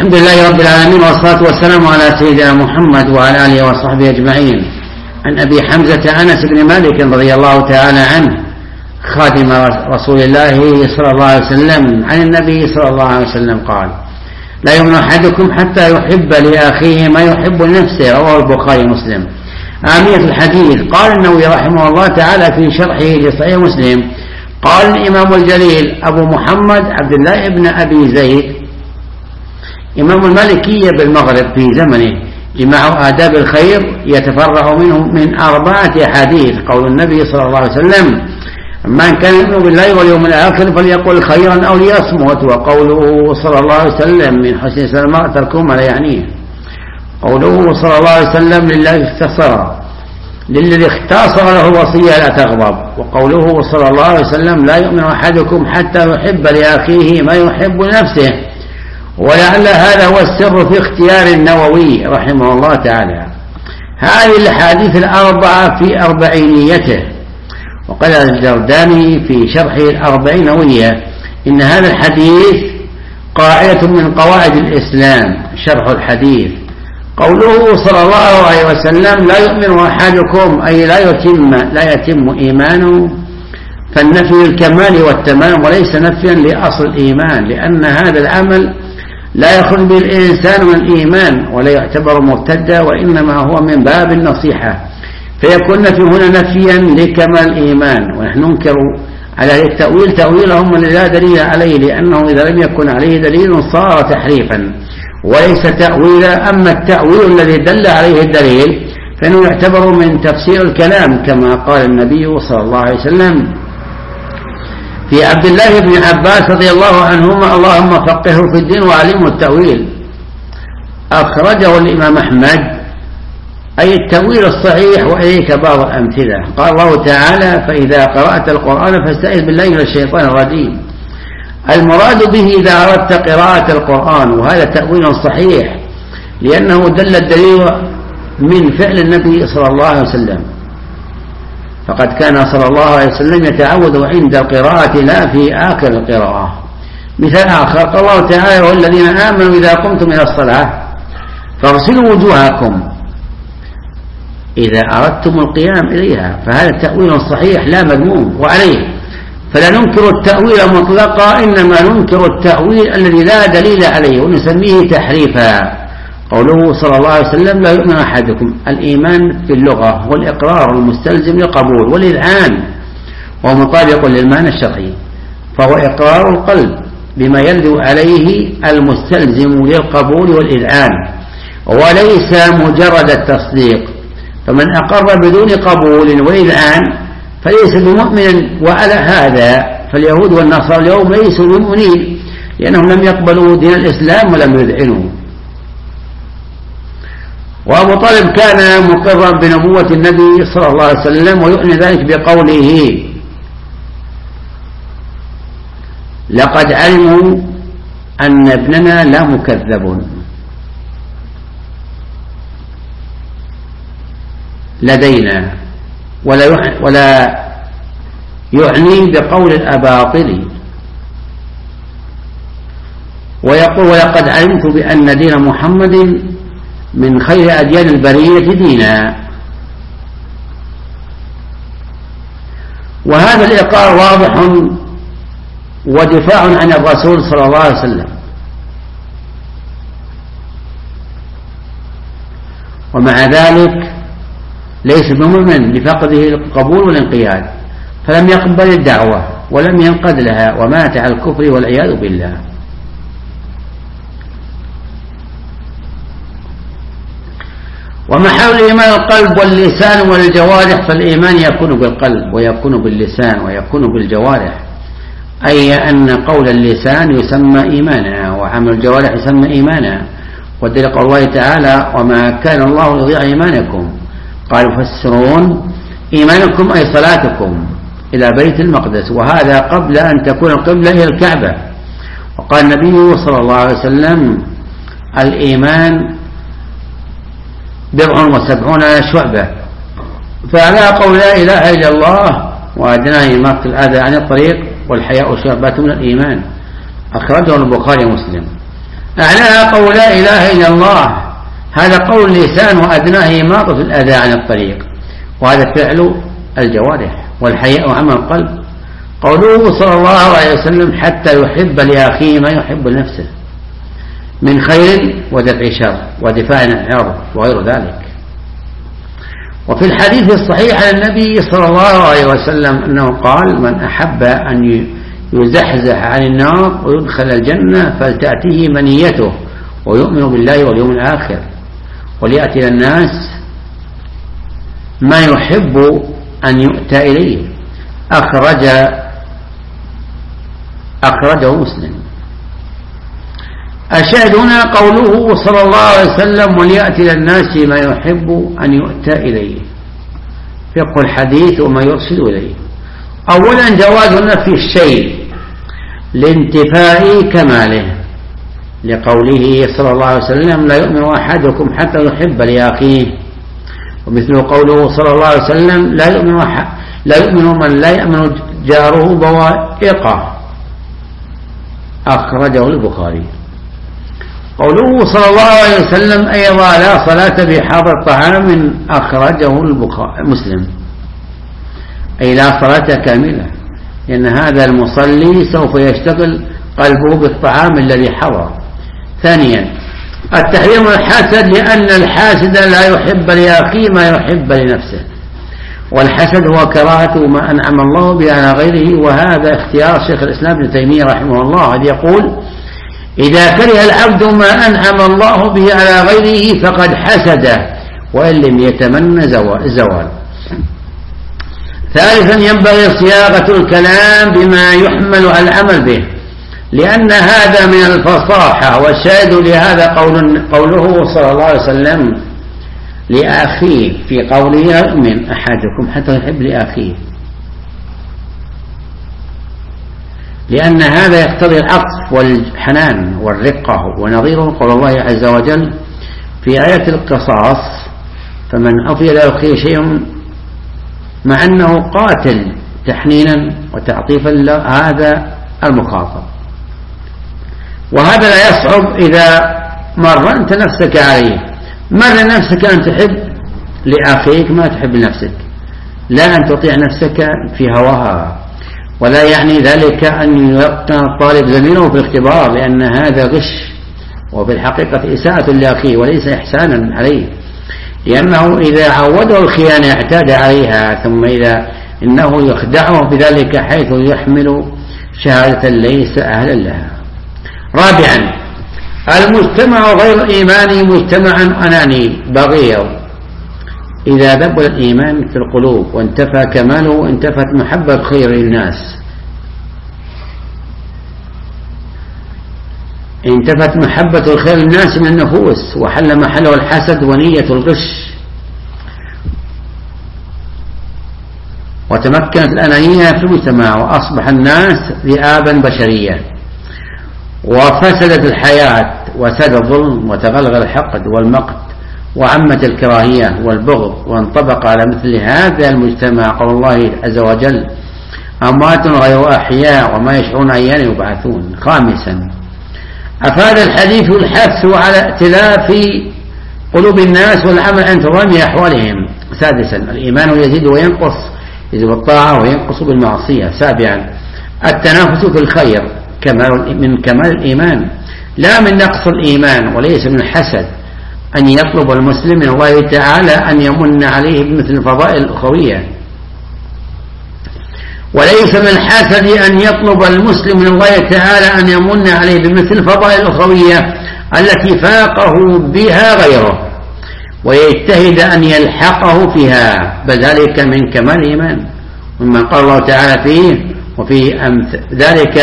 الحمد لله رب العالمين، والصلاة والسلام على سيدنا محمد وعلى آله وصحبه أجمعين. عن أبي حمزة أنس بن مالك رضي الله تعالى عنه خادم رسول الله صلى الله عليه وسلم عن النبي صلى الله عليه وسلم قال: لا يؤمن أحدكم حتى يحب لأخيه ما يحب لنفسه. رواه البخاري ومسلم. أهمية الحديث. قال النووي رحمه الله تعالى في شرحه لصحيح مسلم: قال الإمام الجليل أبو محمد عبد الله بن أبي زيد إمام المالكية بالمغرب في زمنه: جماع آداب الخير يتفرع منه من 4 أحاديث. قول النبي صلى الله عليه وسلم: من كان يؤمن بالله واليوم الآخر فليقل خيرا أو ليصمت. وقوله صلى الله عليه وسلم: من حسن إسلام المرء تركه ما لا يعنيه. قوله صلى الله عليه وسلم: للذي اختصر له وصية لا تغضب. وقوله صلى الله عليه وسلم: لا يؤمن أحدكم حتى يحب لأخيه ما يحب لنفسه. ولعل هذا هو السر في اختيار النووي رحمه الله تعالى هذه الأحاديث 4 في أربعينيته. وقال الجرداني في شرحه الأربعينوية: إن هذا الحديث قاعدة من قواعد الإسلام. شرح الحديث: قوله صلى الله عليه وسلم: لا يؤمن أحدكم أي لا يتم إيمانه، فالنفي الكمال والتمام وليس نفيا لأصل الإيمان، لأن هذا العمل لا يخرج به الإنسان من الإيمان ولا يعتبر مرتدا، وإنما هو من باب النصيحة، فيكون نفي هنا نفيا لكمال الإيمان. ونحن ننكر على التأويل تأويلهم الذي لا دليل عليه، لأنه إذا لم يكن عليه دليل صار تحريفا وليس تأويلا. أما التأويل الذي دل عليه الدليل فإنه يعتبر من تفسير الكلام، كما قال النبي صلى الله عليه وسلم في عبد الله بن عباس رضي الله عنهما: اللهم فقهه في الدين وعلمه التأويل. أخرجه الإمام أحمد، أي التأويل الصحيح. وإليك بعض الأمثلة. قال الله تعالى: فإذا قرأت القرآن فاستعذ بالله من الشيطان الرجيم. المراد به إذا أردت قراءة القرآن، وهذا تأويل صحيح لأنه دل الدليل من فعل النبي صلى الله عليه وسلم، فقد كان صلى الله عليه وسلم يتعوذ عند القراءة لا في آخر القراءة. مثال آخر: قال الله تعالى: والذين آمنوا إذا قمتم إلى الصلاة فاغسلوا وجوهكم إذا أردتم القيام إليها. فهذا تأويل صحيح لا مذموم، وعليه فلا ننكر التأويل مطلقا، إنما ننكر التأويل الذي لا دليل عليه ونسميه تحريفا. قوله صلى الله عليه وسلم: لا يؤمن أحدكم. الإيمان في اللغة والإقرار المستلزم للقبول والإذعان، وهو مطابق للمعنى الشرعي، فهو إقرار القلب بما يلزم عليه المستلزم للقبول والإذعان، وليس مجرد التصديق. فمن أقر بدون قبول وإذعان فليس بمؤمن. وعلى هذا فاليهود والنصارى اليوم ليسوا بمؤمنين، لأنهم لم يقبلوا دين الإسلام ولم يذعنوا. وأبو طالب كان مقرا بنبوة النبي صلى الله عليه وسلم، ويؤني ذلك بقوله: لقد علموا أن ابننا لا مكذب لدينا، ولا يعني بقول الأباطل. ويقول: ولقد علمت بأن دين محمد من خير أديان البرية دينا. وهذا الإقرار واضح ودفاع عن الرسول صلى الله عليه وسلم، ومع ذلك ليس بمؤمن لفقده القبول والانقياد، فلم يقبل الدعوة ولم ينقد لها ومات على الكفر والعياذ بالله. ومحل الإيمان القلب واللسان والجوارح، فالإيمان يكون بالقلب ويكون باللسان ويكون بالجوارح، أي أن قول اللسان يسمى إيمانا وعمل الجوارح يسمى إيمانا. ودل قول الله تعالى: وما كان الله ليضيع إيمانكم. قال يفسرون: إيمانكم أي صلاتكم إلى بيت المقدس، وهذا قبل أن تكون القبلة إلى الكعبة. وقال النبي صلى الله عليه وسلم: الإيمان 70 شعبة. فعلى قول لا إله إلا الله وأدناه إماطة الأذى عن الطريق والحياء شعبة من الإيمان. أخرجه البخاري ومسلم. أعلاها قول لا إله إلا الله، هذا قول اللسان، وأدناه إماطة الأذى عن الطريق، وهذا فعل الجوارح، والحياء عمل القلب. قوله صلى الله عليه وسلم حتى يحب لأخيه ما يحب لنفسه من خير ودفع شر ودفاع عن العرض وغير ذلك. وفي الحديث الصحيح عن النبي صلى الله عليه وسلم أنه قال من أحب أن يزحزح عن النار ويدخل الجنة فلتأتيه منيته ويؤمن بالله واليوم الآخر وليأتي للناس ما يحب أن يؤتى إليه. أخرجه مسلم. الشاهد هنا قوله صلى الله عليه وسلم وليأتي للناس ما يحب أن يؤتى إليه، فقه الحديث وما يرشد إليه. أولا جواز نفي الشيء لانتفاء كماله، لقوله صلى الله عليه وسلم لا يؤمن أحدكم حتى يحب لأخيه، ومثل قوله صلى الله عليه وسلم لا يؤمن من لا يأمن جاره بوائقه، أخرجه البخاري. قوله صلى الله عليه وسلم أيضا لا صلاة بحاضر طعام، أخرجه مسلم، أي لا صلاة كاملة، لأن هذا المصلي سوف يشتغل قلبه بالطعام الذي حضر. ثانيا التحريم الحسد، لأن الحاسد لا يحب لأخيه ما يحب لنفسه، والحسد هو كراهة ما أنعم الله به على غيره، وهذا اختيار شيخ الإسلام ابن تيمية رحمه الله، إذ يقول إذا كره العبد ما أنعم الله به على غيره فقد حسده وإن لم يتمنى الزوال. ثالثا ينبغي صياغة الكلام بما يحمل على العمل به، لأن هذا من الفصاحة، والشاهد لهذا قوله صلى الله عليه وسلم لأخيه في قوله يؤمن أحدكم حتى يحب لأخيه، لأن هذا يقتضي العطف والحنان والرقة، ونظيره قول الله عز وجل في آية القصاص فمن عفي له أخيه شيء، مع أنه قاتل تحنينا وتعطيفا هذا المخاطب. وهذا لا يصعب إذا مرنت نفسك عليه، مر نفسك أن تحب لأخيك ما تحب لنفسك، لا أن تطيع نفسك في هواها، ولا يعني ذلك أن يقتنع الطالب زميله في الاختبار، لأن هذا غش وفي الحقيقة إساءة لأخيه وليس إحسانا عليه، لأنه إذا عوده الخيانة اعتاد عليها، ثم إنه يخدعه بذلك حيث يحمل شهادة ليس أهلا لها. رابعا المجتمع غير الإيماني مجتمعا أناني بغير، إذا ذبل الإيمان في القلوب وانتفى كماله انتفت محبة خير الناس، انتفت محبة الخير الناس من النفوس، وحل محله الحسد ونية الغش، وتمكنت الأنانية في المجتمع، وأصبح الناس ذئابا بشرية، وفسدت الحياة، وساد الظلم، وتغلغل الحقد والمقت، وعمت الكراهية والبغض، وانطبق على مثل هذا المجتمع قول الله عز وجل أموات غير أحياء وما يشعرون أيان يبعثون. خامسا أفاد الحديث الحث على ائتلاف قلوب الناس والعمل عن تنظيم أحوالهم. سادسا الإيمان يزيد وينقص، يزيد بالطاعة وينقص بالمعصية. سابعا التنافس في الخير من كمال الإيمان لا من نقص الإيمان، وليس من الحسد أن يطلب المسلم من الله تعالى أن يمن عليه بمثل الفضائل الأخوية، وليس من الحسد أن يطلب المسلم من الله تعالى أن يمن عليه بمثل الفضائل الأخوية التي فاقه بها غيره، ويجتهد أن يلحقه فيها، بل ذلك من كمال الإيمان، مما قال الله تعالى فيه وفي ذلك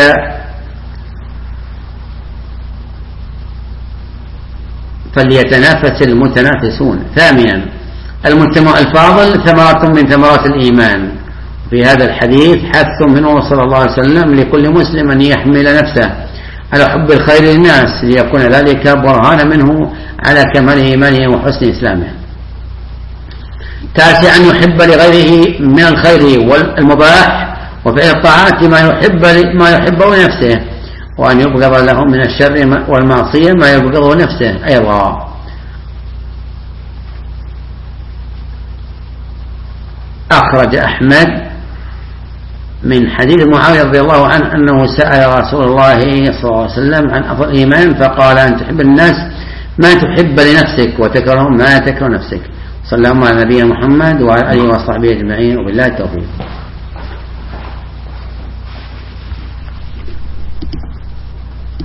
فليتنافس المتنافسون. ثامنا المجتمع الفاضل ثمرة من ثمرات الإيمان. في هذا الحديث حث منه صلى الله عليه وسلم لكل مسلم أن يحمل نفسه على حب الخير للناس، ليكون ذلك برهانا منه على كمال إيمانه وحسن إسلامه. تاسعا أن يحب لغيره من الخير والمباح وفعل الطاعات ما يحبه لنفسه، وأن يبغض له من الشر والمعصية ما يبغضه نفسه أيضا. أخرج أحمد من حديث معاوية رضي الله عنه أنه سأل رسول الله صلى الله عليه وسلم عن أفضل الإيمان فقال أن تحب الناس ما تحب لنفسك وتكره ما تكره نفسك. صلى الله على نبينا محمد وعلى آله وصحبه أجمعين وبالله التوفيق.